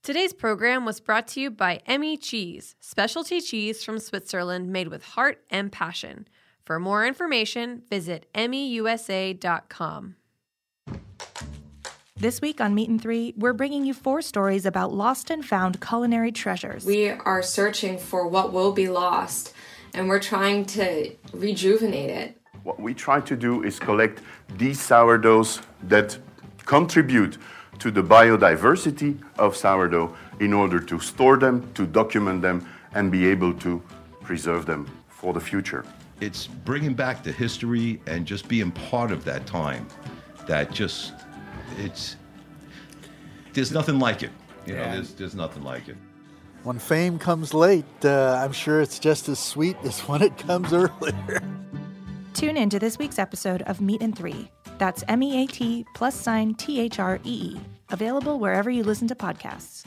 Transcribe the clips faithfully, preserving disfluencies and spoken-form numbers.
Today's program was brought to you by Emmy Cheese, specialty cheese from Switzerland made with heart and passion. For more information, visit emmy u s a dot com. This week on Meat and Three, we're bringing you four stories about lost and found culinary treasures. We are searching for what will be lost, and we're trying to rejuvenate it. What we try to do is collect these sourdoughs that contribute to the biodiversity of sourdough in order to store them, to document them, and be able to preserve them for the future. It's bringing back the history and just being part of that time. That just, it's, there's nothing like it. You know, Yeah. there's, there's nothing like it. When fame comes late, uh, I'm sure it's just as sweet as when it comes earlier. Tune in to this week's episode of Meat and Three. That's M E A T plus sign T H R E E. Available wherever you listen to podcasts.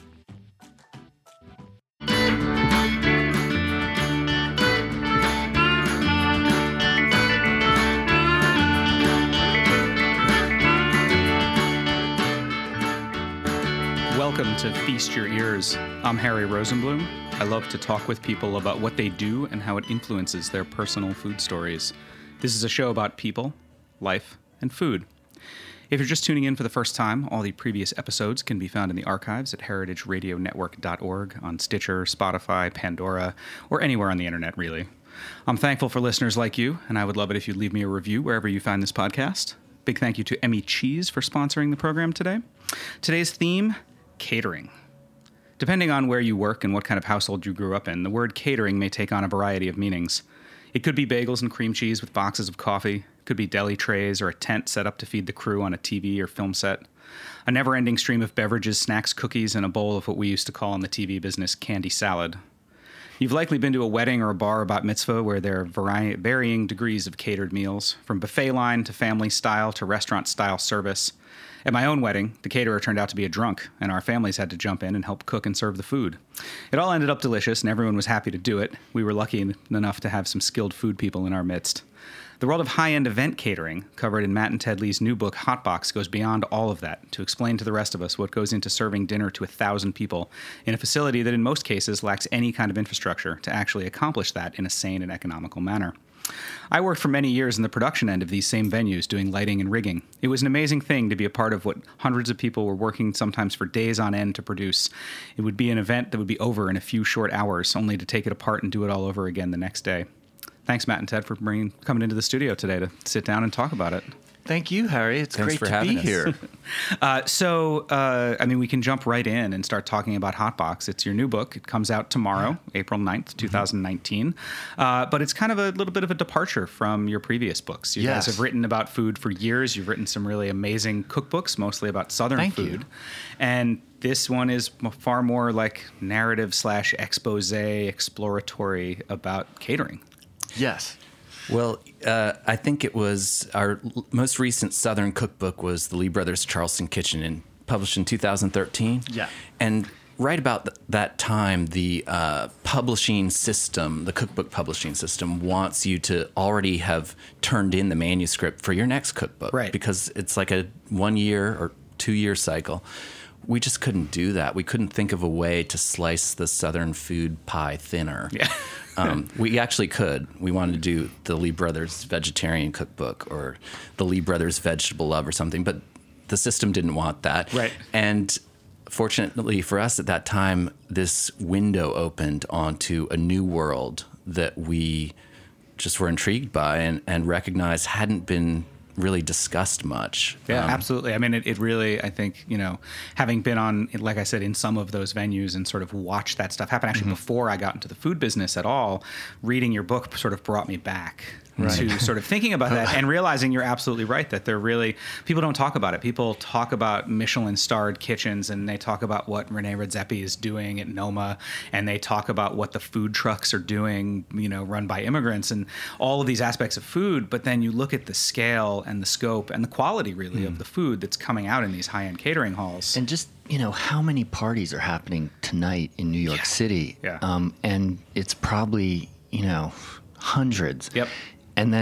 Welcome to Feast Your Ears. I'm Harry Rosenblum. I love to talk with people about what they do and how it influences their personal food stories. This is a show about people, life, and food. If you're just tuning in for the first time, all the previous episodes can be found in the archives at heritage radio network dot org, on Stitcher, Spotify, Pandora, or anywhere on the internet, really. I'm thankful for listeners like you, and I would love it if you'd leave me a review wherever you find this podcast. Big thank you to Emmy Cheese for sponsoring the program today. Today's theme, catering. Depending on where you work and what kind of household you grew up in, the word catering may take on a variety of meanings. It could be bagels and cream cheese with boxes of coffee. It could be deli trays or a tent set up to feed the crew on a T V or film set. A never-ending stream of beverages, snacks, cookies, and a bowl of what we used to call in the T V business candy salad. You've likely been to a wedding or a bar or bat mitzvah where there are vari- varying degrees of catered meals, from buffet line to family style to restaurant style service. At my own wedding, the caterer turned out to be a drunk, and our families had to jump in and help cook and serve the food. It all ended up delicious, and everyone was happy to do it. We were lucky enough to have some skilled food people in our midst. The world of high-end event catering, covered in Matt and Ted Lee's new book, Hotbox, goes beyond all of that to explain to the rest of us what goes into serving dinner to a thousand people in a facility that in most cases lacks any kind of infrastructure to actually accomplish that in a sane and economical manner. I worked for many years in the production end of these same venues doing lighting and rigging. It was an amazing thing to be a part of what hundreds of people were working sometimes for days on end to produce. It would be an event that would be over in a few short hours, only to take it apart and do it all over again the next day. Thanks, Matt and Ted, for bringing, coming into the studio today to sit down and talk about it. Thank you, Harry. It's Thanks great for to having be us. here. Uh, so, uh, I mean, we can jump right in and start talking about Hotbox. It's your new book. It comes out tomorrow, April ninth, twenty nineteen. Uh, but it's kind of a little bit of a departure from your previous books. You Yes. guys have written about food for years. You've written some really amazing cookbooks, mostly about Southern Thank food. you. And this one is m- far more like narrative slash expose, exploratory about catering. Yes. Well, uh, I think it was our l- most recent Southern cookbook was the Lee Brothers Charleston Kitchen, and published in two thousand thirteen. Yeah. And right about th- that time, the uh, publishing system, the cookbook publishing system, wants you to already have turned in the manuscript for your next cookbook. Right. Because it's like a one year or two year cycle. We just couldn't do that. We couldn't think of a way to slice the Southern food pie thinner. Yeah. um, we actually could. We wanted to do the Lee Brothers Vegetarian Cookbook or the Lee Brothers Vegetable Love or something, but the system didn't want that. Right. And fortunately for us at that time, this window opened onto a new world that we just were intrigued by and, and recognized hadn't been really discussed much. Yeah, Um, absolutely. I mean, it, it really, I think, you know, having been on, like I said, in some of those venues and sort of watched that stuff happen, actually Mm-hmm. before I got into the food business at all, reading your book sort of brought me back Right. to sort of thinking about that and realizing you're absolutely right that they're really, people don't talk about it. People talk about Michelin-starred kitchens and they talk about what Rene Redzepi is doing at Noma and they talk about what the food trucks are doing, you know, run by immigrants and all of these aspects of food. But then you look at the scale and the scope and the quality really Mm. of the food that's coming out in these high-end catering halls. And just, you know, how many parties are happening tonight in New York Yeah. City? Yeah. Um, and it's probably, you know, hundreds. Yep. And then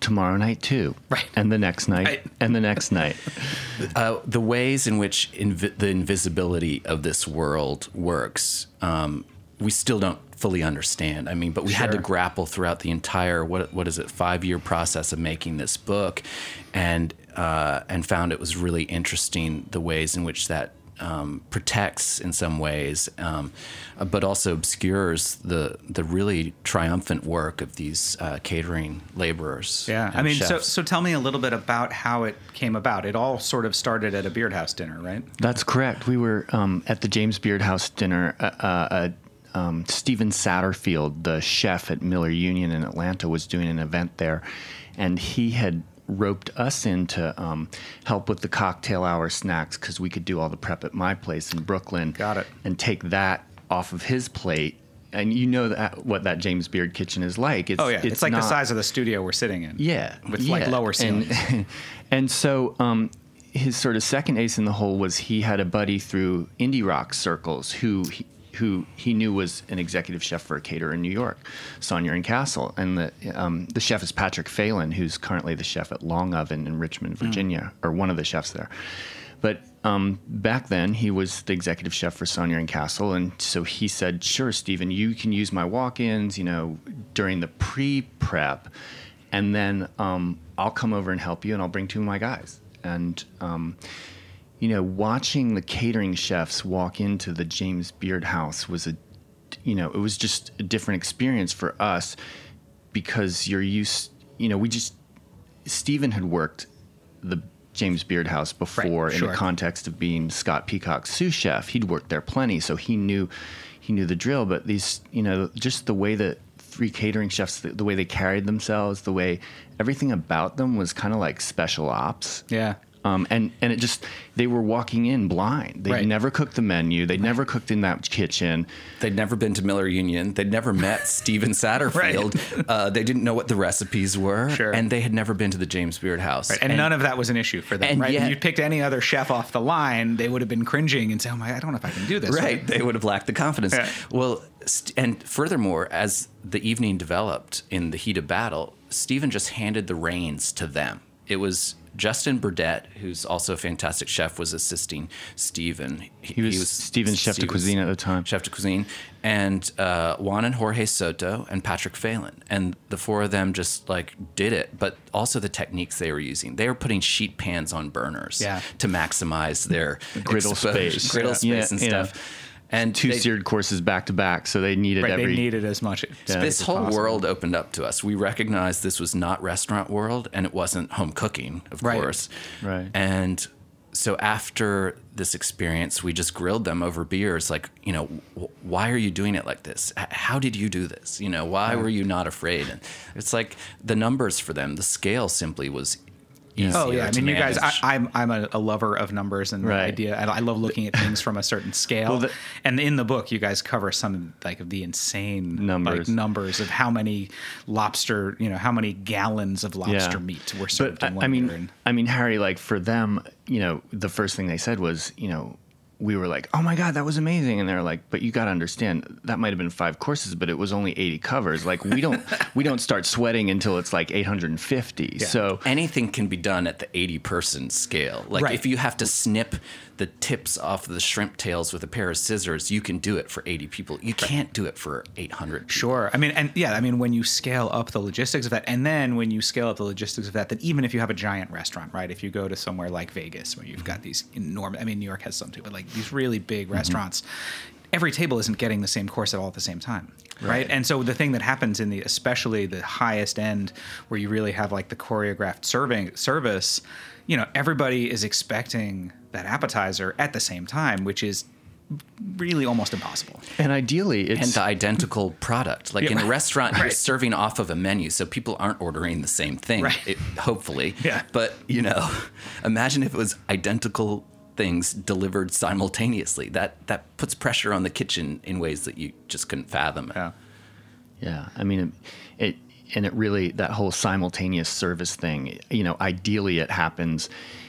tomorrow night too, right? And the next night, right. and the next night. Uh, the ways in which invi- the invisibility of this world works, um, we still don't fully understand. I mean, but we sure. had to grapple throughout the entire what what is it five year process of making this book, and uh, and found it was really interesting the ways in which that um, protects in some ways, um, but also obscures the the really triumphant work of these uh, catering laborers. Yeah, I mean, chefs. so so tell me a little bit about how it came about. It all sort of started at a Beard House dinner, right? That's correct. We were um, at the James Beard House dinner. Uh, uh, Um, Stephen Satterfield, the chef at Miller Union in Atlanta, was doing an event there, and he had roped us in to um, help with the cocktail hour snacks because we could do all the prep at my place in Brooklyn. Got it. And take that off of his plate. And you know that, what that James Beard kitchen is like. It's, oh, yeah. It's, it's like not, the size of the studio we're sitting in. Yeah. With yeah. like lower ceilings. And, and so um, his sort of second ace in the hole was he had a buddy through indie rock circles who he, who he knew was an executive chef for a caterer in New York, Sonia and Castle. And the um, the chef is Patrick Phelan, who's currently the chef at Long Oven in Richmond, Virginia, mm. or one of the chefs there. But um, back then, he was the executive chef for Sonia and Castle. And so he said, sure, Stephen, you can use my walk-ins, you know, during the pre-prep, and then um, I'll come over and help you, and I'll bring two of my guys. And um you know, watching the catering chefs walk into the James Beard House was a, you know, it was just a different experience for us because you're used, you know, we just, Stephen had worked the James Beard House before right, in sure. the context of being Scott Peacock's sous chef. He'd worked there plenty, so he knew, he knew the drill. But these, you know, just the way that three catering chefs, the, the way they carried themselves, the way everything about them was kind of like special ops. Yeah. Um, and, and it just, they were walking in blind. They'd right. never cooked the menu. They'd right. never cooked in that kitchen. They'd never been to Miller Union. They'd never met Stephen Satterfield. right. uh, they didn't know what the recipes were. Sure. And they had never been to the James Beard House. Right. And, and none of that was an issue for them, and right? Yet, if you picked any other chef off the line, they would have been cringing and saying, oh my, I don't know if I can do this. Right. right? They would have lacked the confidence. Yeah. Well, st- and furthermore, as the evening developed in the heat of battle, Stephen just handed the reins to them. It was Justin Burdett, who's also a fantastic chef, was assisting Stephen. He, he was, was Stephen's chef de cuisine at the time. Chef de cuisine. And uh, Juan and Jorge Soto and Patrick Phelan. And the four of them just like did it, but also the techniques they were using. They were putting sheet pans on burners yeah. to maximize their griddle exposure, space, griddle yeah. space yeah, and yeah. stuff. And two they, seared courses back to back, so they needed right, every. They needed as much. Yeah. This whole possible. world opened up to us. We recognized this was not restaurant world, and it wasn't home cooking, of right. course. Right. And so after this experience, we just grilled them over beers, like, you know, w- why are you doing it like this? H- how did you do this? You know, why yeah. were you not afraid? And it's like the numbers for them, the scale simply was. Oh yeah, I mean, you manage. guys. I, I'm I'm a, a lover of numbers and right. the idea. I, I love looking at things from a certain scale. Well, the, and in the book, you guys cover some like of the insane numbers like, numbers of how many lobster, you know, how many gallons of lobster yeah. meat were served but, in one I mean, year. And, I mean, Harry, like for them, you know, the first thing they said was, you know, we were like, oh my God, that was amazing. And they're like, but you got to understand that might have been five courses, but it was only eighty covers. Like we don't, we don't start sweating until it's like eight hundred fifty. Yeah. So anything can be done at the eighty person scale. Like right. if you have to snip the tips off the shrimp tails with a pair of scissors, you can do it for eighty people. You can't do it for eight hundred people. Sure. I mean, and yeah, I mean, when you scale up the logistics of that, and then when you scale up the logistics of that, that even if you have a giant restaurant, right? If you go to somewhere like Vegas where you've got these enormous, I mean, New York has some too, but like these really big mm-hmm. restaurants, every table isn't getting the same course at all at the same time. Right. right. And so the thing that happens in the, especially the highest end where you really have like the choreographed serving service, you know, everybody is expecting that appetizer at the same time, which is really almost impossible. And ideally, it's... And the identical product. Like yeah, in right. a restaurant, right. you're serving off of a menu, so people aren't ordering the same thing, right. it, hopefully. Yeah. But, you know, imagine if it was identical things delivered simultaneously. That that puts pressure on the kitchen in ways that you just couldn't fathom. Yeah. Yeah. I mean, it... it And it really, that whole simultaneous service thing, you know, ideally it happens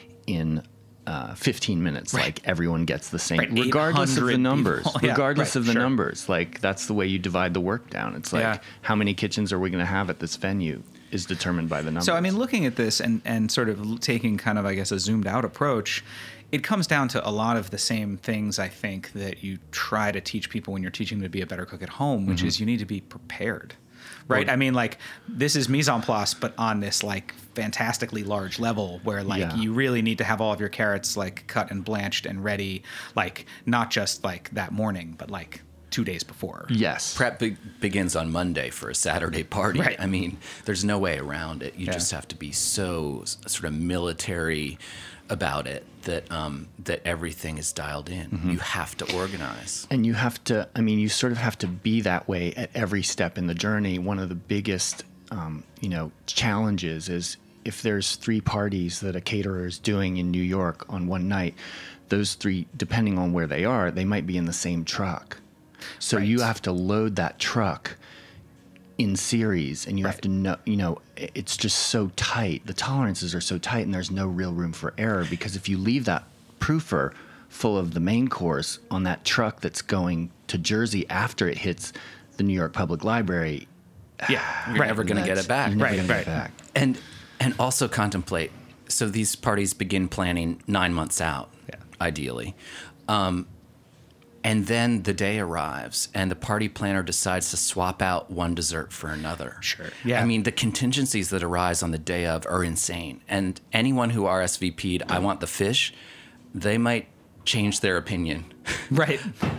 in uh, fifteen minutes. Right. Like everyone gets the same, right. regardless of the numbers. Yeah, regardless right, of the sure. numbers. Like that's the way you divide the work down. It's like, yeah. how many kitchens are we going to have at this venue? is determined by the numbers. So, I mean, looking at this and, and sort of taking kind of, I guess, a zoomed out approach, it comes down to a lot of the same things, I think, that you try to teach people when you're teaching them to be a better cook at home, which mm-hmm. is you need to be prepared. Right. I mean, like, this is mise en place, but on this, like, fantastically large level where, like, yeah. you really need to have all of your carrots, like, cut and blanched and ready, like, not just, like, that morning, but, like, two days before. Yes. Prep be- begins on Monday for a Saturday party. Right. I mean, there's no way around it. You yeah. just have to be so sort of military about it that um, that everything is dialed in. Mm-hmm. You have to organize. And you have to, I mean, you sort of have to be that way at every step in the journey. One of the biggest, um, you know, challenges is if there's three parties that a caterer is doing in New York on one night, those three, depending on where they are, they might be in the same truck. So right. you have to load that truck in series, and you right. have to know, you know, it's just so tight. The tolerances are so tight, and there's no real room for error, because if you leave that proofer full of the main course on that truck that's going to Jersey after it hits the New York Public Library, yeah, you're right. never going to get it back. You're never right, going right. to get it back. And and also contemplate. So these parties begin planning nine months out, yeah. ideally. Um, And then the day arrives, and the party planner decides to swap out one dessert for another. Sure. Yeah. I mean, the contingencies that arise on the day of are insane. And anyone who R S V P'd, I want the fish, they might change their opinion. Right.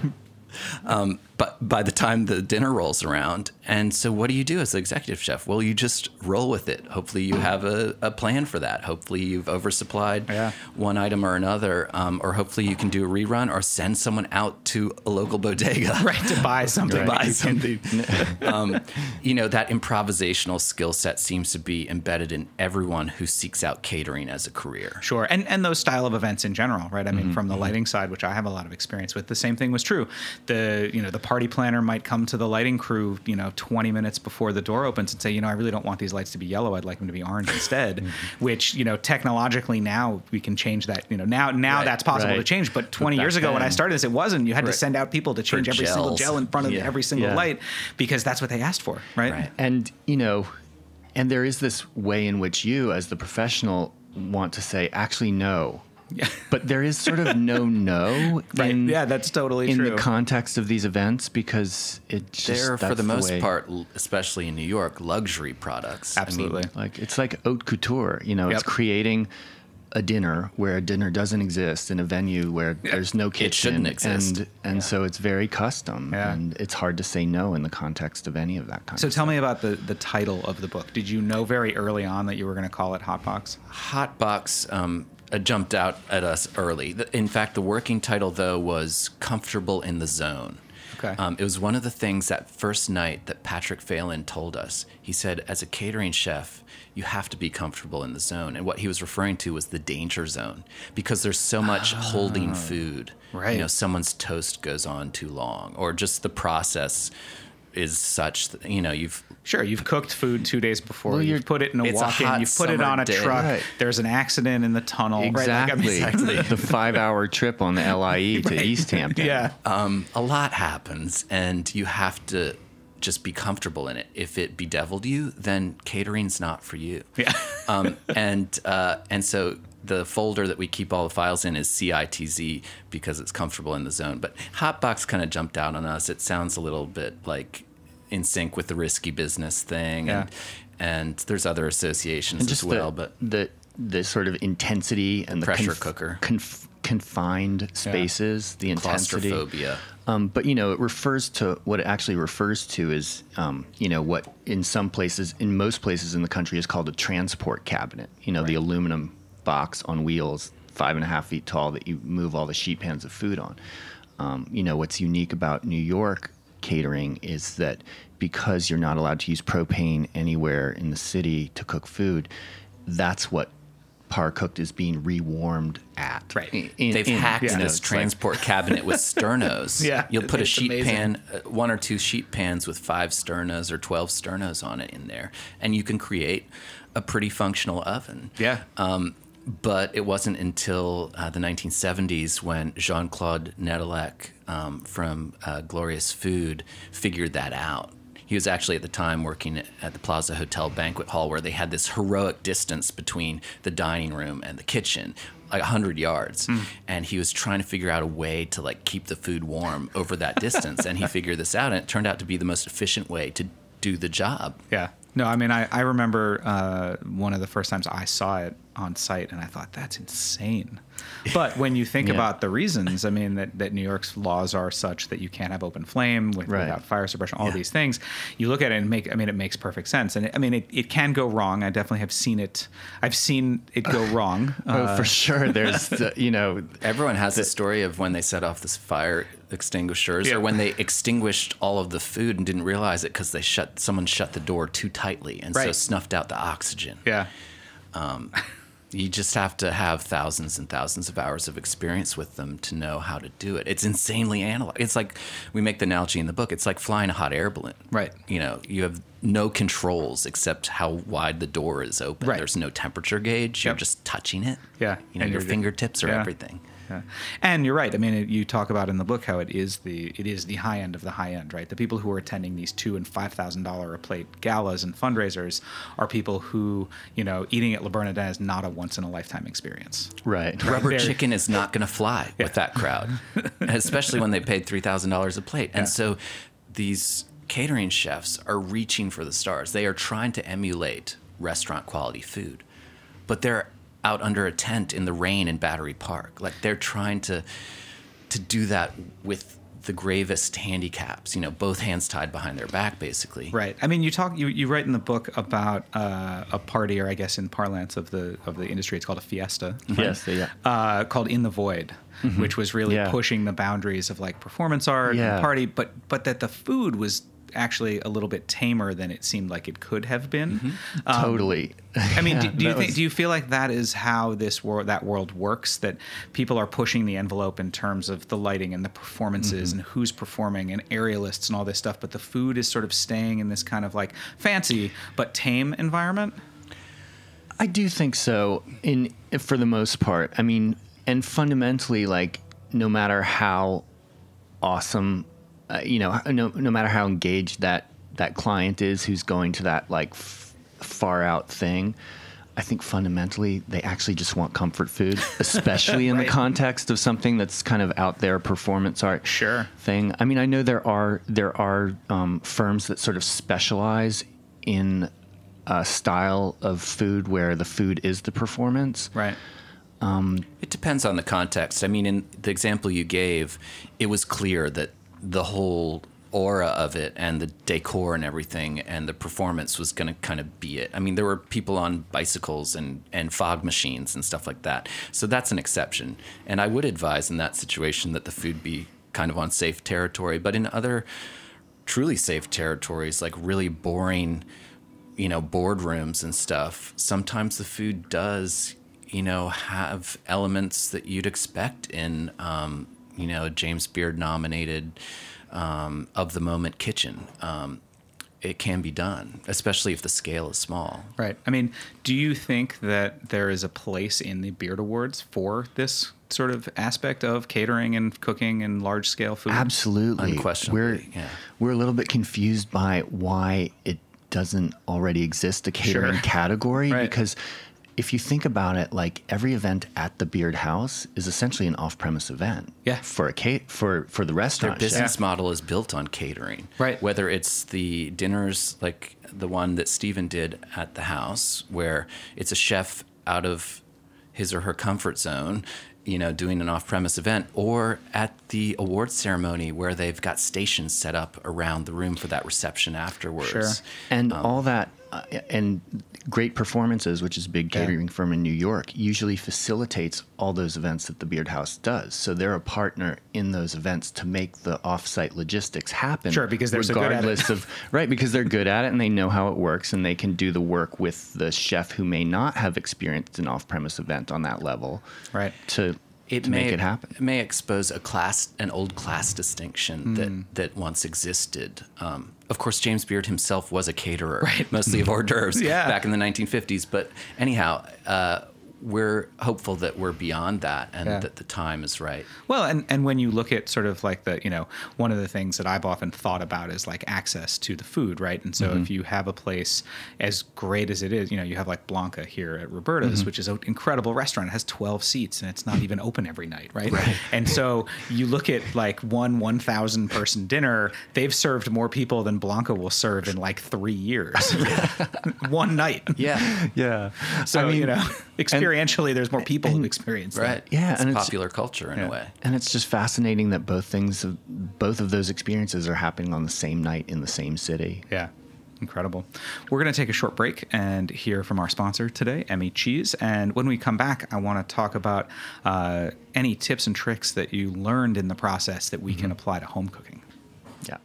Um, but by the time the dinner rolls around, and so what do you do as the executive chef? Well, you just roll with it. Hopefully you have a, a plan for that. Hopefully you've oversupplied yeah. one item or another, um, or hopefully you can do a rerun or send someone out to a local bodega. Right, to buy something. to buy something. um, you know, that improvisational skill set seems to be embedded in everyone who seeks out catering as a career. Sure, and and those style of events in general, right? I mean, Mm-hmm. from the lighting side, which I have a lot of experience with, the same thing was true. The you know the party planner might come to the lighting crew, you know, twenty minutes before the door opens and say, you know, I really don't want these lights to be yellow. I'd like them to be orange instead. Mm-hmm. Which, you know, technologically now we can change that. You know, now now right, that's possible right. to change. But twenty but years ago then, when I started this, it wasn't. You had right. to send out people to change For every single gels. gel in front of Yeah. every single Yeah. light because that's what they asked for, right? Right. And, you know, and there is this way in which you, as the professional, want to say, actually, no. Yeah. But there is sort of no no Right. in, Yeah, that's totally in true. the context of these events, because it just They're, for that's the most way, part, l- especially in New York, luxury products. Absolutely. I mean, like it's like haute couture. You know, Yep. it's creating a dinner where a dinner doesn't exist in a venue where there's no kitchen. It shouldn't exist. And and so it's very custom, Yeah. and it's hard to say no in the context of any of that kind So of tell stuff. me about the, the title of the book. Did you know very early on that you were going to call it Hotbox? Hotbox um, uh, jumped out at us early. The- In fact, the working title, though, was Comfortable in the Zone. Okay. Um, it was one of the things that first night that Patrick Phelan told us. He said, as a catering chef, you have to be comfortable in the zone. And what he was referring to was the danger zone, because there's so much holding food. Right. You know, someone's toast goes on too long, or just the process is such that, you know, you've Sure, you've cooked food two days before. Well, you've you're- put it in a It's a walk-in. hot You've put it summer on a day. truck. Right. There's an accident in the tunnel. Exactly. Right? Like, I mean, Exactly. The five-hour trip on the L I E to East Hampton. yeah. um, a lot happens, and you have to just be comfortable in it. If it bedeviled you, then catering's not for you. Yeah. um, and uh, and so the folder that we keep all the files in is C I T Z, because it's comfortable in the zone. But Hotbox kind of jumped out on us. It sounds a little bit like in sync with the risky business thing, Yeah. and and there's other associations And just as well. the, but the the sort of intensity and the Pressure conf- cooker. conf- confined spaces, the intensity. claustrophobia. Um, but you know, it refers to what it actually refers to is, um, you know, what in some places, in most places in the country, is called a transport cabinet. You know, the aluminum box on wheels, five and a half feet tall, that you move all the sheet pans of food on. Um, you know, what's unique about New York catering is that because you're not allowed to use propane anywhere in the city to cook food, that's what Par Cooked is being rewarmed at. Right. In- They've in- hacked you know, this it's like- transport cabinet with sternos. Yeah, You'll put a it's sheet amazing. pan, uh, one or two sheet pans with five sternos or twelve sternos on it in there, and you can create a pretty functional oven. Yeah. Um, but it wasn't until uh, the nineteen seventies when Jean-Claude Nedelec um, from uh, Glorious Food figured that out. he was actually at the time working at the Plaza Hotel banquet hall, where they had this heroic distance between the dining room and the kitchen, like one hundred yards. Mm. And he was trying to figure out a way to like keep the food warm over that distance. And he figured this out, and it turned out to be the most efficient way to do the job. Yeah. No, I mean, I, I remember uh, one of the first times I saw it on site, and I thought, that's insane. But when you think yeah. about the reasons, I mean, that, that New York's laws are such that you can't have open flame with, right. without fire suppression, all yeah. these things, you look at it and make, I mean, it makes perfect sense. And it, I mean, it, it can go wrong. I definitely have seen it. I've seen it go wrong. Oh, uh, for sure. There's, the, you know. Everyone has the a story of when they set off this fire extinguishers, yeah. or when they extinguished all of the food and didn't realize it because they shut, someone shut the door too tightly and right. so snuffed out the oxygen. Yeah. Um, you just have to have thousands and thousands of hours of experience with them to know how to do it. It's insanely analog. It's like, we make the analogy in the book, it's like flying a hot air balloon. Right. You know, you have no controls except how wide the door is open. Right. There's no temperature gauge. You're yep. just touching it. Yeah. You know, and your fingertips are yeah. everything. Yeah. And you're right. I mean, it, you talk about in the book how it is the it is the high end of the high end, right? The people who are attending these two and five thousand dollar a plate galas and fundraisers are people who, you know, eating at Le Bernardin is not a once in a lifetime experience. Right. Rubber They're, chicken is not going to fly yeah. with that crowd, especially when they paid three thousand dollars a plate. And yeah. so these catering chefs are reaching for the stars. They are trying to emulate restaurant quality food, but they're out under a tent in the rain in Battery Park. Like, they're trying to to do that with the gravest handicaps, you know, both hands tied behind their back, basically. Right. I mean, you talk, you, you write in the book about uh, a party, or I guess in parlance of the of the industry, it's called a fiesta. Fiesta, yeah. Uh, called In the Void, mm-hmm. which was really yeah. pushing the boundaries of like performance art yeah. and party, but but that the food was actually a little bit tamer than it seemed like it could have been. Mm-hmm. Um, totally. I mean, yeah, do, do you think? Was... Do you feel like that is how this world, that world works? That people are pushing the envelope in terms of the lighting and the performances mm-hmm. and who's performing and aerialists and all this stuff, but the food is sort of staying in this kind of like fancy but tame environment. I do think so. In for the most part, I mean, and fundamentally, like, no matter how awesome. Uh, you know, no, no matter how engaged that, that client is who's going to that like f- far out thing, I think fundamentally they actually just want comfort food, especially in right. the context of something that's kind of out there performance art sure. thing. I mean, I know there are there are um, firms that sort of specialize in a style of food where the food is the performance. Right. Um, it depends on the context. I mean, in the example you gave, it was clear that the whole aura of it and the decor and everything and the performance was going to kind of be it. I mean, there were people on bicycles and, and fog machines and stuff like that. So that's an exception. And I would advise in that situation that the food be kind of on safe territory. But in other truly safe territories, like really boring, you know, boardrooms and stuff, sometimes the food does, you know, have elements that you'd expect in, um, you know, James Beard nominated um, Of the Moment kitchen. Um, it can be done, especially if the scale is small. Right. I mean, do you think that there is a place in the Beard Awards for this sort of aspect of catering and cooking and large scale food? Absolutely. Unquestionably. We're, yeah. we're a little bit confused by why it doesn't already exist a catering Sure. category Right. because if you think about it, like every event at the Beard House is essentially an off-premise event. Yeah. For a ca- for for the Their restaurant. business model is built on catering. Right. Whether it's the dinners like the one that Stephen did at the house, where it's a chef out of his or her comfort zone, you know, doing an off-premise event, or at the awards ceremony where they've got stations set up around the room for that reception afterwards. Sure. And Um, all that, uh, and Great Performances, which is a big catering yeah. firm in New York, usually facilitates all those events that the Beard House does. So they're a partner in those events to make the off-site logistics happen. Sure, because they're so good at it. Regardless of, right, because they're good at it and they know how it works and they can do the work with the chef who may not have experienced an off-premise event on that level. Right. To It to may, make it happen. It may expose a class, an old class distinction Mm. that, that once existed. Um, of course, James Beard himself was a caterer, Right. mostly of hors d'oeuvres Yeah. back in the nineteen fifties. But anyhow, uh, we're hopeful that we're beyond that and Yeah. that the time is right. Well, and, and when you look at sort of like the, you know, one of the things that I've often thought about is like access to the food, right? And so Mm-hmm. if you have a place as great as it is, you know, you have like Blanca here at Roberta's, Mm-hmm. which is an incredible restaurant. It has twelve seats and it's not even open every night, right? right. And so you look at like one one thousand person dinner, they've served more people than Blanca will serve in like three years. One night. Yeah. Yeah. So, I mean, you know, experientially, there's more people who've experienced Right. that. Yeah, It's and it's- popular culture in yeah. a way. And it's just fascinating that both things, both of those experiences are happening on the same night in the same city. Yeah. Incredible. We're going to take a short break and hear from our sponsor today, Emmy Cheese. And when we come back, I want to talk about uh, any tips and tricks that you learned in the process that we can apply to home cooking. Yeah.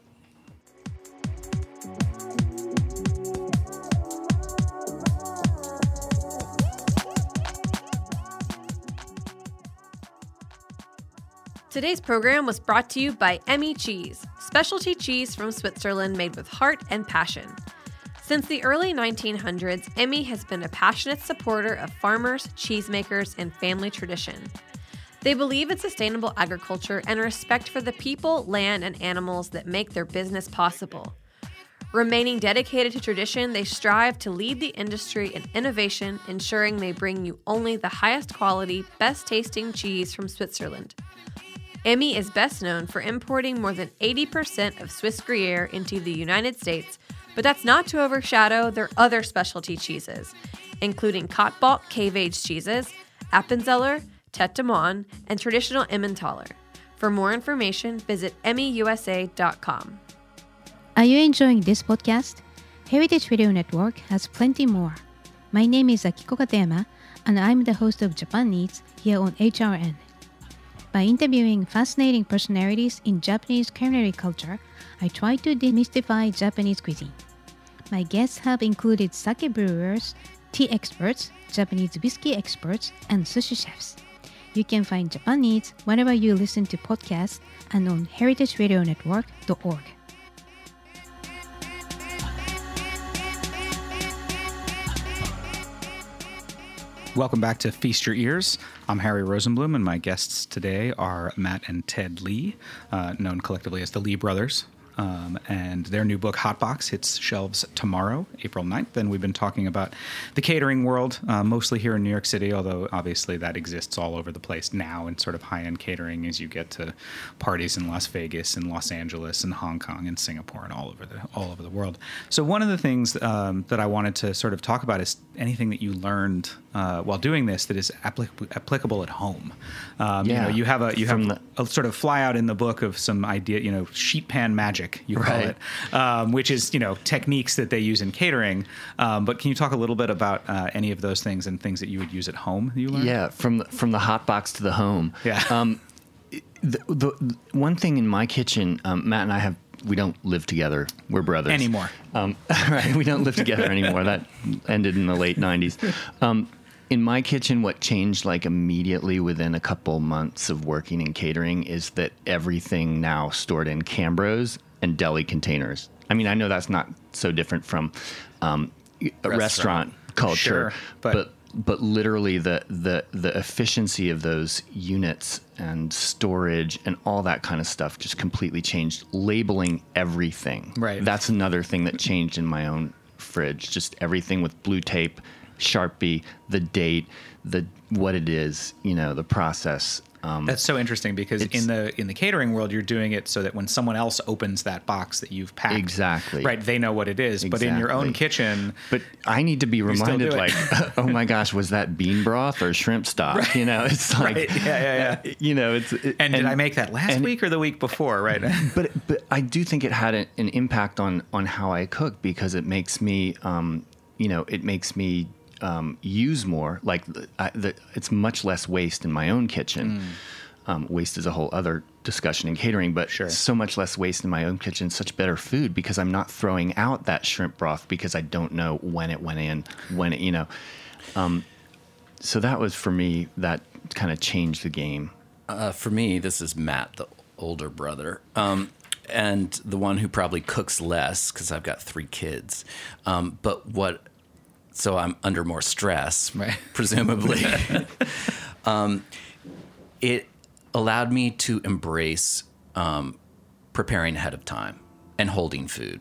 Today's program was brought to you by Emmy Cheese, specialty cheese from Switzerland made with heart and passion. Since the early nineteen hundreds, Emmy has been a passionate supporter of farmers, cheesemakers, and family tradition. They believe in sustainable agriculture and respect for the people, land, and animals that make their business possible. Remaining dedicated to tradition, they strive to lead the industry in innovation, ensuring they bring you only the highest quality, best tasting cheese from Switzerland. Emmy is best known for importing more than eighty percent of Swiss Gruyere into the United States, but that's not to overshadow their other specialty cheeses, including Kottbulk cave-aged cheeses, Appenzeller, Tete de Moine, and traditional Emmentaler. For more information, visit emmy u s a dot com. Are you enjoying this podcast? Heritage Radio Network has plenty more. My name is Akiko Katayama, and I'm the host of Japan Eats here on H R N. By interviewing fascinating personalities in Japanese culinary culture, I try to demystify Japanese cuisine. My guests have included sake brewers, tea experts, Japanese whiskey experts, and sushi chefs. You can find Japan Eats wherever you listen to podcasts and on heritage radio network dot org. Welcome back to Feast Your Ears. I'm Harry Rosenblum, and my guests today are Matt and Ted Lee, uh, known collectively as the Lee Brothers. Um, and their new book, Hot Box, hits shelves tomorrow, April ninth. And we've been talking about the catering world, uh, mostly here in New York City, although obviously that exists all over the place now in sort of high-end catering as you get to parties in Las Vegas and Los Angeles and Hong Kong and Singapore and all over the all over the world. So one of the things um, that I wanted to sort of talk about is anything that you learned uh, while doing this that is applic- applicable at home. Um, Yeah. You know, you have a you From have a sort of fly out in the book of some idea, you know, sheet pan magic, you call Right. it, um, which is, you know, techniques that they use in catering. Um, but can you talk a little bit about uh, any of those things and things that you would use at home that you learned? Yeah, from the, from the hot box to the home. Yeah. Um, the, the, the one thing in my kitchen, um, Matt and I have, we don't live together. We're brothers. Anymore. Um, right, we don't live together anymore. That ended in the late nineties. Um, in my kitchen, what changed like immediately within a couple months of working in catering is that everything now stored in Cambros and deli containers. I mean, I know that's not so different from um, a Restaurant. restaurant culture, Sure, but- but but literally the, the the efficiency of those units and storage and all that kind of stuff just completely changed. Labeling everything. Right. That's another thing that changed in my own fridge. Just everything with blue tape, Sharpie, the date, the what it is, you know, the process. Um, That's so interesting because It's- in the in the catering world, you're doing it so that when someone else opens that box that you've packed, Exactly. right, they know what it is. But in your own Exactly. kitchen, But I need to be still reminded, do it. like, oh my gosh, was that bean broth or shrimp stock? You know, it's like, Right. Yeah, yeah, yeah. You know, it's. It, and, did I make that last and- week or the week before? Right. but but I do think it had a, an impact on on how I cook because it makes me, um, you know, it makes me um, use more. Like the, I, the, it's much less waste in my own kitchen. Mm. Um, waste is a whole other discussion in catering, but Sure. so much less waste in my own kitchen, such better food because I'm not throwing out that shrimp broth because I don't know when it went in, when it, you know. Um, so that was for me, that kind of changed the game. Uh, for me, this is Matt, the older brother, um, and the one who probably cooks less because I've got three kids. Um, but what so I'm under more stress, Right. presumably. um, it allowed me to embrace um, preparing ahead of time and holding food,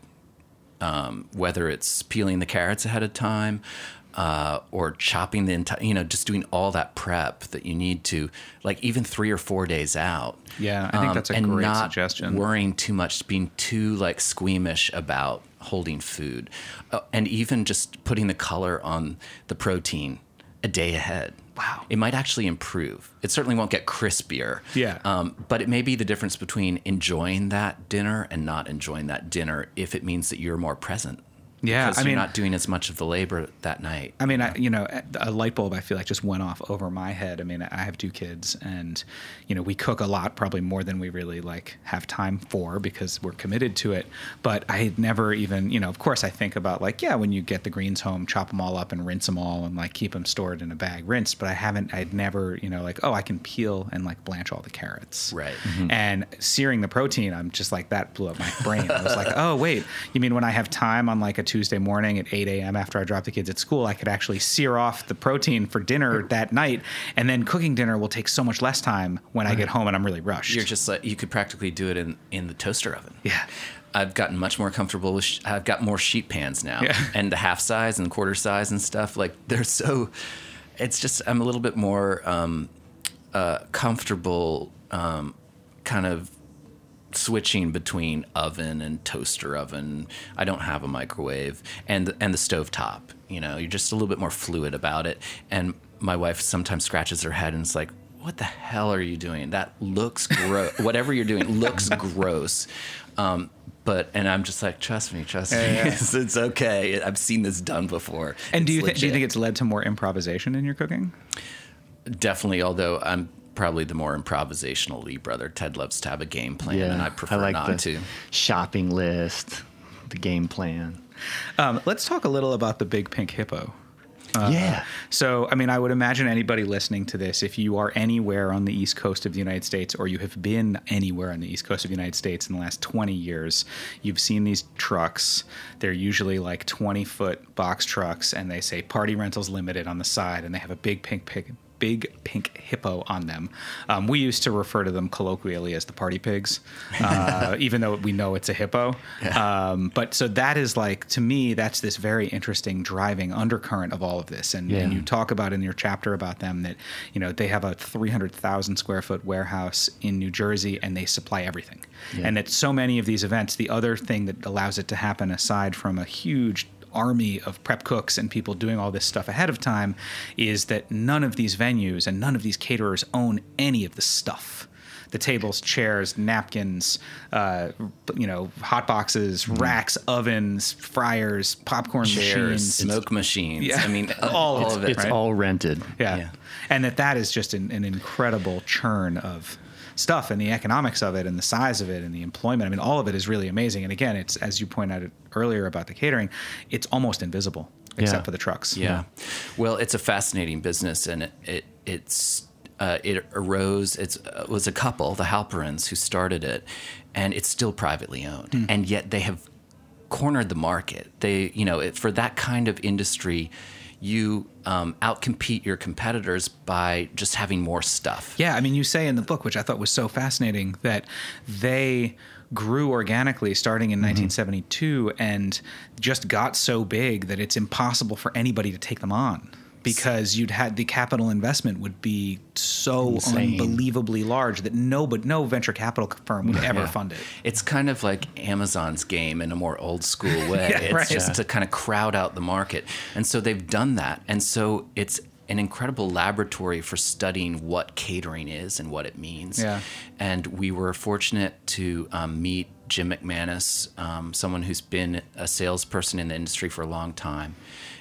um, whether it's peeling the carrots ahead of time uh, or chopping the entire, you know, just doing all that prep that you need to, like even three or four days out. Yeah, I think Um, that's a and great not suggestion. worrying too much, being too like squeamish about holding food, uh, and even just putting the color on the protein a day ahead. Wow. It might actually improve. It certainly won't get crispier. Yeah. Um, but it may be the difference between enjoying that dinner and not enjoying that dinner if it means that you're more present. Yeah, Because I you're mean- not doing as much of the labor that night. I mean, I, you know, a light bulb I feel like just went off over my head. I mean, I have two kids, and you know, we cook a lot, probably more than we really like have time for because we're committed to it. But I had never even, you know, of course, I think about like, yeah, when you get the greens home, chop them all up and rinse them all, and like keep them stored in a bag, rinsed. But I haven't, I'd never, you know, like, oh, I can peel and like blanch all the carrots, Right. And searing the protein, I'm just like, that blew up my brain. I was like, oh wait, you mean when I have time on like a Tuesday morning at eight a.m. after I drop the kids at school, I could actually sear off the protein for dinner that night, and then cooking dinner will take so much less time when I get home and I'm really rushed. You're just like, you could practically do it in, in the toaster oven. Yeah. I've gotten much more comfortable with, sh- I've got more sheet pans now. Yeah. And the half size and quarter size and stuff, like they're so, it's just, I'm a little bit more um, uh, comfortable um, kind of switching between oven and toaster oven. I don't have a microwave, and and the stovetop. You know, you're just a little bit more fluid about it. And my wife sometimes scratches her head and is like, "What the hell are you doing? That looks gross. Whatever you're doing looks gross." Um, but and I'm just like, trust me, trust Yeah, me, yeah. it's, it's okay. I've seen this done before. And do It's you th- do you legit. think it's led to more improvisation in your cooking? Definitely, although I'm probably the more improvisational Lee brother. Ted loves to have a game plan, and I prefer like not the to. shopping list, the game plan. Um, let's talk a little about the big pink hippo. Uh, Yeah. So, I mean, I would imagine anybody listening to this, if you are anywhere on the East Coast of the United States, or you have been anywhere on the East Coast of the United States in the last twenty years, you've seen these trucks. They're usually like twenty foot box trucks, and they say Party Rentals Limited on the side, and they have a big pink pig. Big pink hippo on them. Um, we used to refer to them colloquially as the party pigs, uh, even though we know it's a hippo. Yeah. Um, but so that is like, to me, that's this very interesting driving undercurrent of all of this. And, and Yeah. you talk about in your chapter about them that, you know, they have a three hundred thousand square foot warehouse in New Jersey, and they supply everything. Yeah. And at so many of these events, the other thing that allows it to happen, aside from a huge army of prep cooks and people doing all this stuff ahead of time, is that none of these venues and none of these caterers own any of the stuff. The tables, chairs, napkins, uh, you know, hot boxes, racks, ovens, fryers, popcorn Chairs, machines, smoke machines. Yeah. I mean, All all, of of it. It's right? all rented. Yeah. Yeah. And that that is just an, an incredible churn of stuff, and the economics of it and the size of it and the employment. I mean, all of it is really amazing. And again, it's, as you pointed out earlier about the catering, it's almost invisible except Yeah. for the trucks. Yeah. Well, it's a fascinating business, and it, it it's uh, it arose. It's, uh, it was a couple, the Halperins, who started it, and it's still privately owned, and yet they have cornered the market. They, you know, it, for that kind of industry, you um, outcompete your competitors by just having more stuff. Yeah, I mean, you say in the book, which I thought was so fascinating, that they grew organically starting in nineteen seventy-two and just got so big that it's impossible for anybody to take them on, because you'd had the capital investment would be so Insane. unbelievably large that no, but no venture capital firm would ever Yeah. fund it. It's kind of like Amazon's game in a more old school way. Yeah, it's right. just Yeah. to kind of crowd out the market. And so they've done that. And so it's an incredible laboratory for studying what catering is and what it means. Yeah. And we were fortunate to um, meet Jim McManus, um, someone who's been a salesperson in the industry for a long time.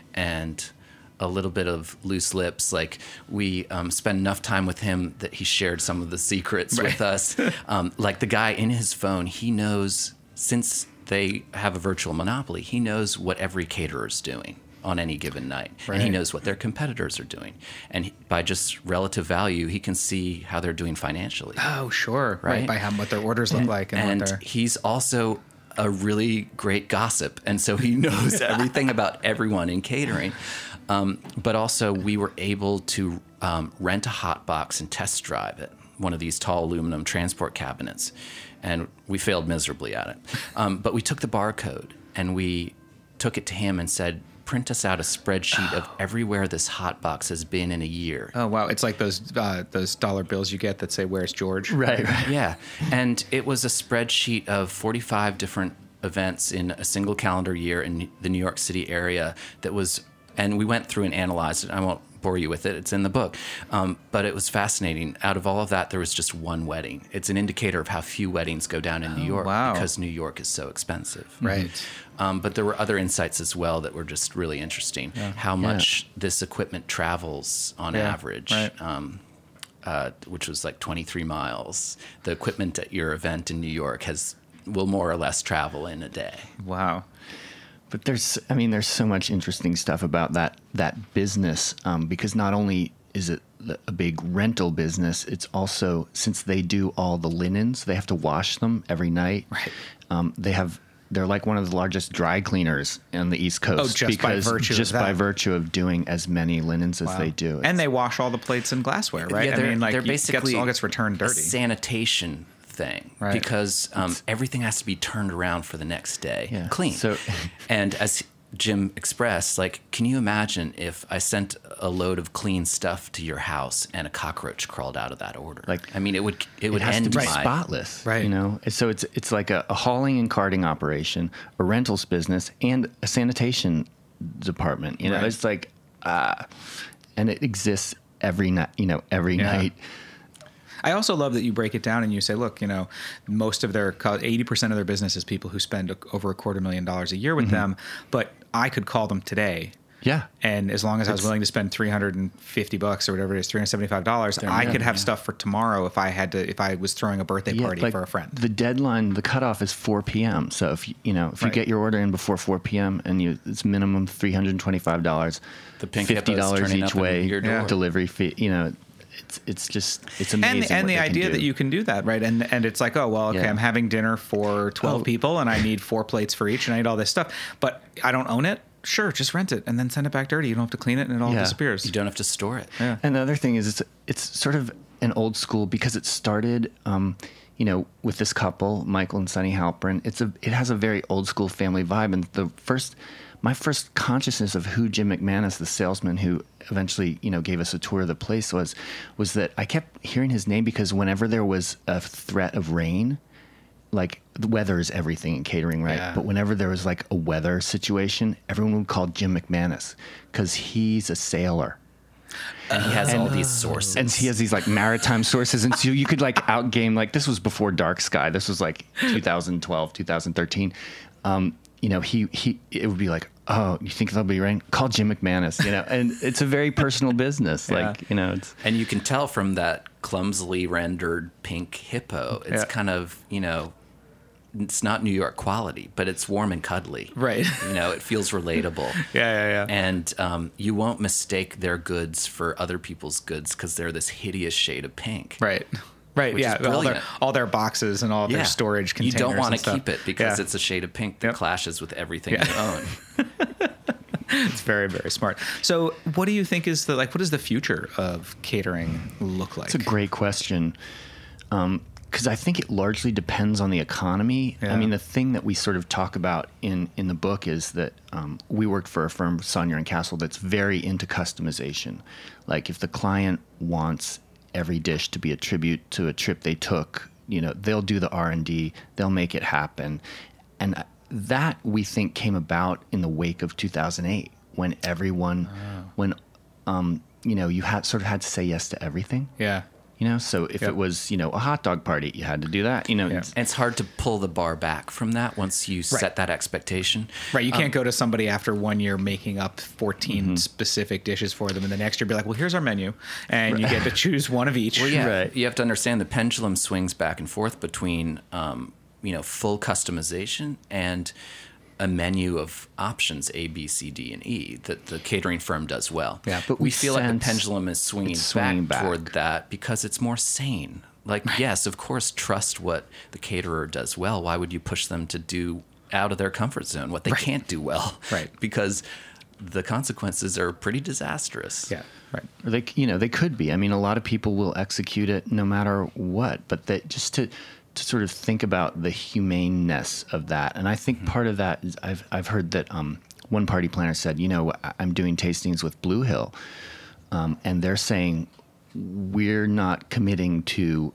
And a little bit of loose lips. Like we um, spent enough time with him that he shared some of the secrets Right. with us. Um, like the guy in his phone, he knows, since they have a virtual monopoly, he knows what every caterer is doing on any given night. And he Right. knows what their competitors are doing. And he, by just relative value, he can see how they're doing financially. Oh, sure. Right. Right. By how what their orders look like and, And what they're... he's also a really great gossip, and so he knows everything about everyone in catering. Um, but also, we were able to um, rent a hot box and test drive it, one of these tall aluminum transport cabinets, and we failed miserably at it. Um, but we took the barcode and we took it to him and said, print us out a spreadsheet of everywhere this hot box has been in a year. Oh, wow. It's like those uh, those dollar bills you get that say, "Where's George?" Right, right. Yeah. And it was a spreadsheet of forty-five different events in a single calendar year in the New York City area that was, and we went through and analyzed it. I won't bore you with it. It's in the book. Um, but it was fascinating. Out of all of that, there was just one wedding. It's an indicator of how few weddings go down in New York wow. because New York is so expensive. Right. Um, but there were other insights as well that were just really interesting. Yeah. How much yeah. this equipment travels on yeah. average, right. um, uh, which was like twenty-three miles. The equipment at your event in New York has will more or less travel in a day. Wow. But there's, I mean, there's so much interesting stuff about that that business um, because not only is it a big rental business, it's also, since they do all the linens, they have to wash them every night. Right. Um, they have, they're like one of the largest dry cleaners on the East Coast. Oh, just because by virtue just of that. by virtue of doing as many linens as Wow. they do. And they wash all the plates and glassware, right? Yeah, I mean, like, they're you- basically gets, all gets returned dirty. A sanitation thing, Right. because um, everything has to be turned around for the next day, Yeah. clean. So- and as Jim expressed, like, can you imagine if I sent a load of clean stuff to your house and a cockroach crawled out of that order? Like, I mean, it would it would it has end to be my spotless, Right. You know, so it's it's like a, a hauling and carting operation, a rentals business, and a sanitation department. You know, Right. it's like, uh, and it exists every night. You know, every Yeah. night. I also love that you break it down and you say, look, you know, most of their, eighty percent of their business is people who spend over a quarter million dollars a year with Mm-hmm. them. But I could call them today. Yeah. And as long as I was It's- willing to spend three hundred fifty bucks or whatever it is, three hundred seventy-five dollars, I could have stuff for tomorrow if I had to, if I was throwing a birthday Yeah, party like, for a friend. The deadline, the cutoff is four p.m. So if you, you know if you Right. get your order in before four p.m. and you, it's minimum three hundred twenty-five dollars, The pink fifty hippo's dollars turning each up in way your door. delivery fee. You know, it's it's just it's and amazing. and what the they can idea do. that you can do that, right? And and it's like, oh well, okay, Yeah. I'm having dinner for twelve Oh. people, and I need four plates for each, and I need all this stuff, but I don't own it. Sure, just rent it and then send it back dirty. You don't have to clean it, and it all Yeah. disappears. You don't have to store it. Yeah. And the other thing is, it's it's sort of an old school because it started, um, you know, with this couple, Michael and Sunny Halpern. It's a it has a very old school family vibe. And the first, my first consciousness of who Jim McManus, the salesman who eventually, you know, gave us a tour of the place, was was that I kept hearing his name because whenever there was a threat of rain, like the weather is everything in catering, right? Yeah. But whenever there was like a weather situation, everyone would call Jim McManus because he's a sailor. And he has all these sources. And he has these like maritime sources. And so you could like outgame, like this was before Dark Sky. This was like two thousand twelve, two thousand thirteen. Um, you know, he, he, it would be like, oh, you think there'll be rain? Call Jim McManus, you know, and it's a very personal business. Yeah. Like, you know, it's, And you can tell from that clumsily rendered pink hippo, it's Yeah. kind of, you know, it's not New York quality, but it's warm and cuddly. Right. You know, it feels relatable. Yeah, yeah, yeah. And um, you won't mistake their goods for other people's goods because they're this hideous shade of pink. Right. Right. Which yeah. is All their, brilliant. all their boxes and all Yeah. their storage You containers. don't want and to stuff. keep it because Yeah. it's a shade of pink that Yep. clashes with everything Yeah. you own. It's very, very smart. So, what do you think is the like? What does the future of catering look like? it's a great question. Um, because I think it largely depends on the economy. Yeah. I mean, the thing that we sort of talk about in, in the book is that um, we worked for a firm, Saunier and Castle, that's very into customization. Like if the client wants every dish to be a tribute to a trip they took, you know, they'll do the R and D, they'll make it happen. And that we think came about in the wake of two thousand eight when everyone, when, um, you know, you had sort of had to say yes to everything. Yeah. You know, so if Yep. it was, you know, a hot dog party, you had to do that. You know, Yeah. it's- And it's hard to pull the bar back from that once you set that expectation. Right. You can't Um, go to somebody after one year making up fourteen Mm-hmm. specific dishes for them, and the next year be like, "Well, here's our menu," and you get to choose one of each. Well, yeah, Right. you have to understand the pendulum swings back and forth between, um, you know, full customization and a menu of options A, B, C, D, and E that the catering firm does well. Yeah, but we, we feel like the sense pendulum is swinging, it's swinging back, back. toward that because it's more sane. Like, yes, of course, trust what the caterer does well. Why would you push them to do out of their comfort zone, what they Right. can't do well. Right. Because the consequences are pretty disastrous. Yeah. Right. Or they, you know, they could be. I mean, a lot of people will execute it no matter what, but that just to to sort of think about the humaneness of that. And I think mm-hmm. part of that is I've I've heard that um, one party planner said, you know, I'm doing tastings with Blue Hill, um, and they're saying we're not committing to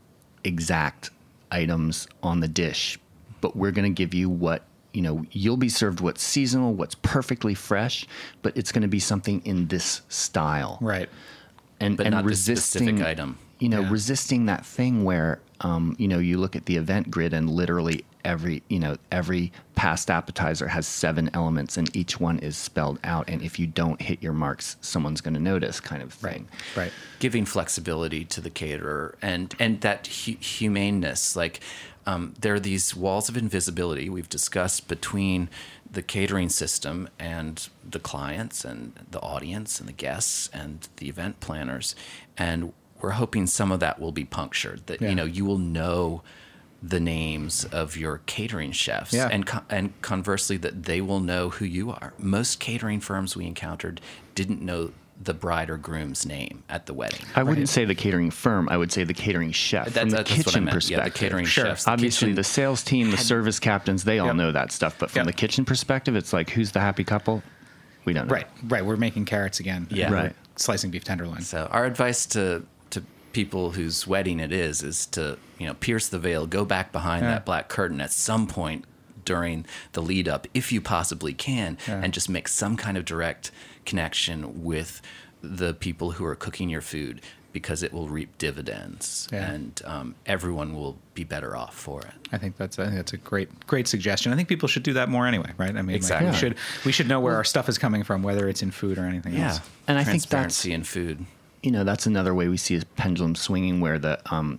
exact items on the dish, but we're going to give you what, you know, you'll be served what's seasonal, what's perfectly fresh, but it's going to be something in this style. Right. And, But and not the resisting, specific item. You know, Yeah. resisting that thing where, um, you know, you look at the event grid and literally every, you know, every past appetizer has seven elements and each one is spelled out. And if you don't hit your marks, someone's going to notice, kind of thing. Right. Giving flexibility to the caterer and and that hu- humaneness. Like um, there are these walls of invisibility we've discussed between the catering system and the clients and the audience and the guests and the event planners, and we're hoping some of that will be punctured. That Yeah. you know you will know the names of your catering chefs, Yeah. and co- and conversely that they will know who you are. Most catering firms we encountered didn't know the bride or groom's name at the wedding. I wouldn't say the catering firm. I would say the catering chef That's- from the that's what I kitchen meant. perspective. Yeah, the catering Sure. chefs. The Obviously, kitchen the sales team, the had- service captains, they all Yep. know that stuff. But from Yep. the kitchen perspective, it's like, who's the happy couple? We don't know. Right. Right. We're making carrots again. Yeah. And we're Right. Slicing beef tenderloin. So our advice to to people whose wedding it is is to you know pierce the veil, go back behind Yeah. that black curtain at some point during the lead up, if you possibly can, Yeah. and just make some kind of direct connection with the people who are cooking your food, because it will reap dividends, Yeah. and um, everyone will be better off for it. I think that's I think that's a great great suggestion. I think people should do that more anyway, right? I mean, like, Exactly. we should we should know where our stuff is coming from, whether it's in food or anything Yeah, else. And I think that's- transparency in food. You know, that's another way we see a pendulum swinging, where the um,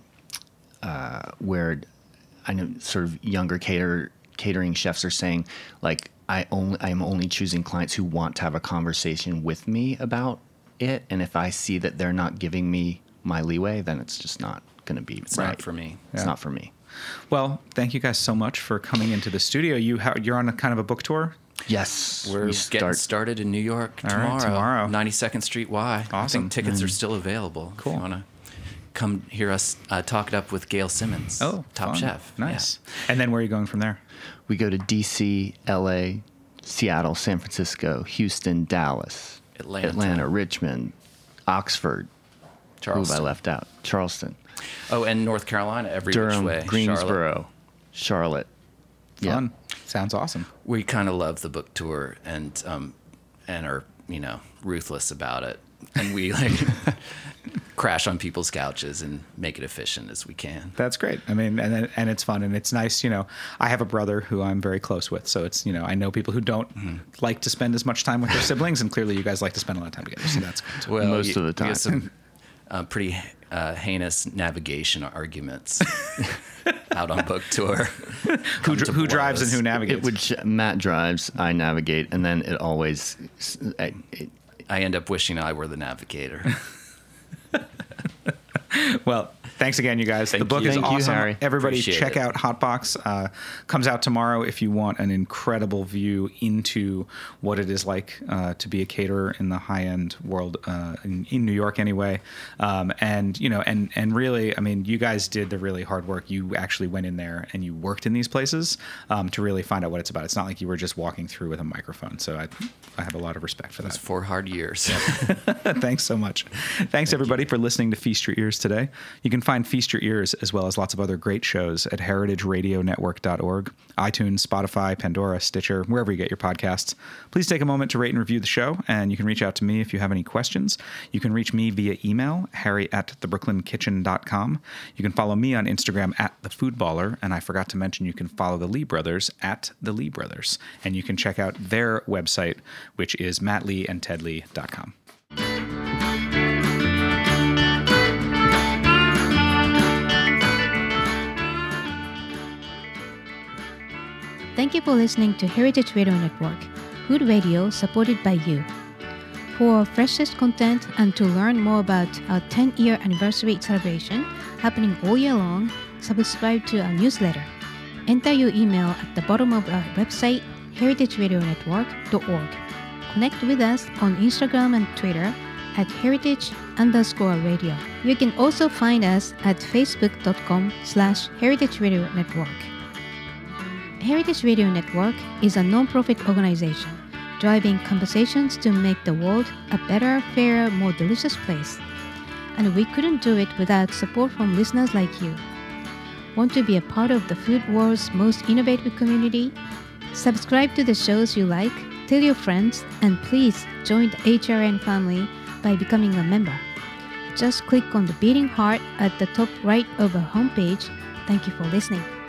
uh, where I know sort of younger cater catering chefs are saying, like, I only I'm only choosing clients who want to have a conversation with me about it, and if I see that they're not giving me my leeway, then it's just not going to be It's right. not for me. It's Yeah. not for me. Well, thank you guys so much for coming into the studio. You ha- you're on a kind of a book tour. Yes, We're we getting start. started in New York All right, tomorrow. tomorrow. ninety-second Street Y. I Awesome. think tickets are still available. Cool. If you want to come hear us uh, talk it up with Gail Simmons, Oh, Top fun. Chef. Nice. And then where are you going from there? We go to D C, L A, Seattle, San Francisco, Houston, Dallas, Atlanta. Atlanta, Richmond, Oxford. Yeah. Who Charleston. have I left out? Charleston, Oh, and North Carolina, every Durham, which way. Greensboro, Charlotte. Yeah. Fun. Sounds awesome. We kind of love the book tour and um, and are you know ruthless about it, and we like crash on people's couches and make it efficient as we can. That's great. I mean, and and it's fun and it's nice. You know, I have a brother who I'm very close with, so it's you know I know people who don't Mm-hmm. like to spend as much time with their siblings, and clearly you guys like to spend a lot of time together. So that's good. Well, Most you- of the we time. have some uh, pretty uh, heinous navigation arguments out on book tour. Who, Come dr- to who drives and blows. who navigates? It would sh- Matt drives, I navigate, and then it always. I, it, I end up wishing I were the navigator. Well, thanks again, you guys. the Thank book you. is Thank you, awesome. Harry. Everybody, Appreciate check it. out Hotbox. Uh, comes out tomorrow. If you want an incredible view into what it is like uh, to be a caterer in the high-end world uh, in, in New York, anyway. Um, and you know, and and really, I mean, you guys did the really hard work. You actually went in there and you worked in these places um, to really find out what it's about. It's not like you were just walking through with a microphone. So I, I have a lot of respect for that. It's four hard years. Thanks so much. Thanks, everybody, for listening to Feast Your Ears today. You can find Feast Your Ears, as well as lots of other great shows, at heritage radio network dot org, iTunes, Spotify, Pandora, Stitcher, wherever you get your podcasts. Please take a moment to rate and review the show, and you can reach out to me if you have any questions. You can reach me via email, harry at the brooklyn kitchen dot com. You can follow me on Instagram at The Food Baller, and I forgot to mention you can follow the Lee Brothers at The Lee Brothers, and you can check out their website, which is matt lee and ted lee dot com. Thank you for listening to Heritage Radio Network, food radio supported by you. For freshest content and to learn more about our ten-year anniversary celebration happening all year long, subscribe to our newsletter. Enter your email at the bottom of our website, heritage radio network dot org. Connect with us on Instagram and Twitter at heritage underscore radio. You can also find us at facebook.com slash heritage radio network. Heritage Radio Network is a non-profit organization driving conversations to make the world a better, fairer, more delicious place. And we couldn't do it without support from listeners like you. Want to be a part of the food world's most innovative community? Subscribe to the shows you like, tell your friends, and please join the H R N family by becoming a member. Just click on the beating heart at the top right of our homepage. Thank you for listening.